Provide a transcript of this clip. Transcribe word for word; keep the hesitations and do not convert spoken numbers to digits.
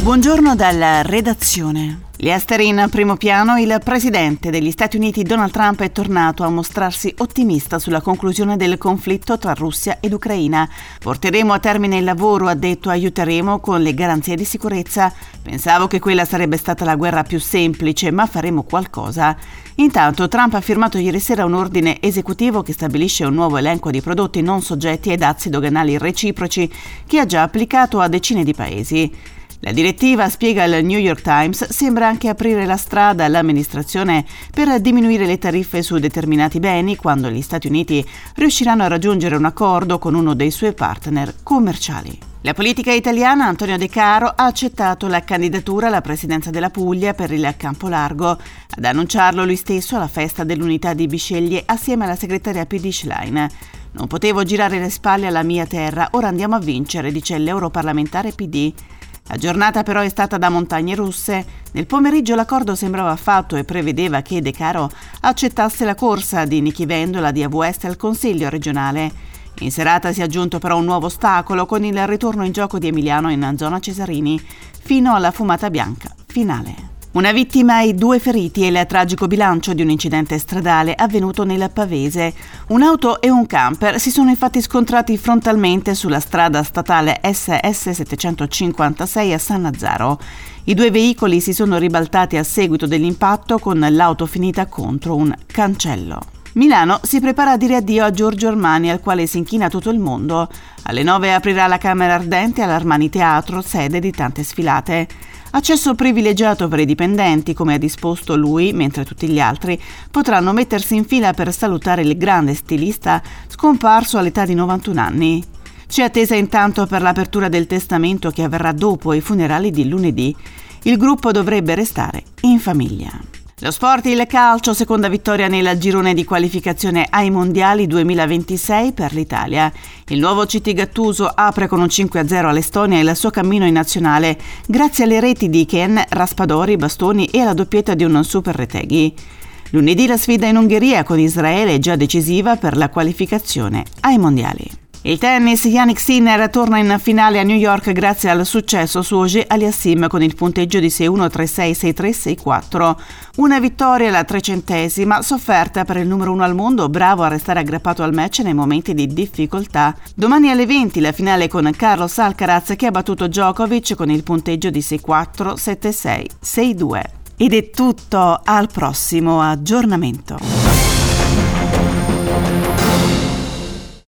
Buongiorno dalla redazione. Gli esteri in primo piano, il presidente degli Stati Uniti Donald Trump è tornato a mostrarsi ottimista sulla conclusione del conflitto tra Russia ed Ucraina. Porteremo a termine il lavoro, ha detto, aiuteremo con le garanzie di sicurezza. Pensavo che quella sarebbe stata la guerra più semplice, ma faremo qualcosa. Intanto Trump ha firmato ieri sera un ordine esecutivo che stabilisce un nuovo elenco di prodotti non soggetti ai dazi doganali reciproci che ha già applicato a decine di paesi. La direttiva, spiega il New York Times, sembra anche aprire la strada all'amministrazione per diminuire le tariffe su determinati beni quando gli Stati Uniti riusciranno a raggiungere un accordo con uno dei suoi partner commerciali. La politica italiana, Antonio De Caro, ha accettato la candidatura alla presidenza della Puglia per il Campo Largo. Ad annunciarlo lui stesso alla festa dell'unità di Bisceglie assieme alla segretaria P D Schlein. Non potevo girare le spalle alla mia terra, ora andiamo a vincere, dice l'europarlamentare P D. La giornata però è stata da montagne russe. Nel pomeriggio l'accordo sembrava fatto e prevedeva che De Caro accettasse la corsa di Nichi Vendola di A V Est al Consiglio regionale. In serata si è aggiunto però un nuovo ostacolo con il ritorno in gioco di Emiliano in zona Cesarini fino alla fumata bianca finale. Una vittima e due feriti è il tragico bilancio di un incidente stradale avvenuto nel Pavese. Un'auto e un camper si sono infatti scontrati frontalmente sulla strada statale S S settecentocinquantasei a Sannazzaro. I due veicoli si sono ribaltati a seguito dell'impatto con l'auto finita contro un cancello. Milano si prepara a dire addio a Giorgio Armani, al quale si inchina tutto il mondo. Alle nove aprirà la Camera Ardente all'Armani Teatro, sede di tante sfilate. Accesso privilegiato per i dipendenti, come ha disposto lui, mentre tutti gli altri potranno mettersi in fila per salutare il grande stilista scomparso all'età di novantuno anni. C'è attesa intanto per l'apertura del testamento che avverrà dopo i funerali di lunedì. Il gruppo dovrebbe restare in famiglia. Lo sport, il calcio, seconda vittoria nel girone di qualificazione ai mondiali duemilaventisei per l'Italia. Il nuovo C T Gattuso apre con un cinque a zero all'Estonia il suo cammino in nazionale grazie alle reti di Ken, Raspadori, Bastoni e alla doppietta di un super Retegui. Lunedì la sfida in Ungheria con Israele è già decisiva per la qualificazione ai mondiali. Il tennis, Jannik Sinner torna in finale a New York grazie al successo su Auger Aliassime con il punteggio di sei uno, tre sei, sei tre, sei quattro. Una vittoria, la trecentesima, sofferta per il numero uno al mondo, bravo a restare aggrappato al match nei momenti di difficoltà. Domani alle venti la finale con Carlos Alcaraz che ha battuto Djokovic con il punteggio di sei quattro, sette sei, sei due. Ed è tutto, al prossimo aggiornamento.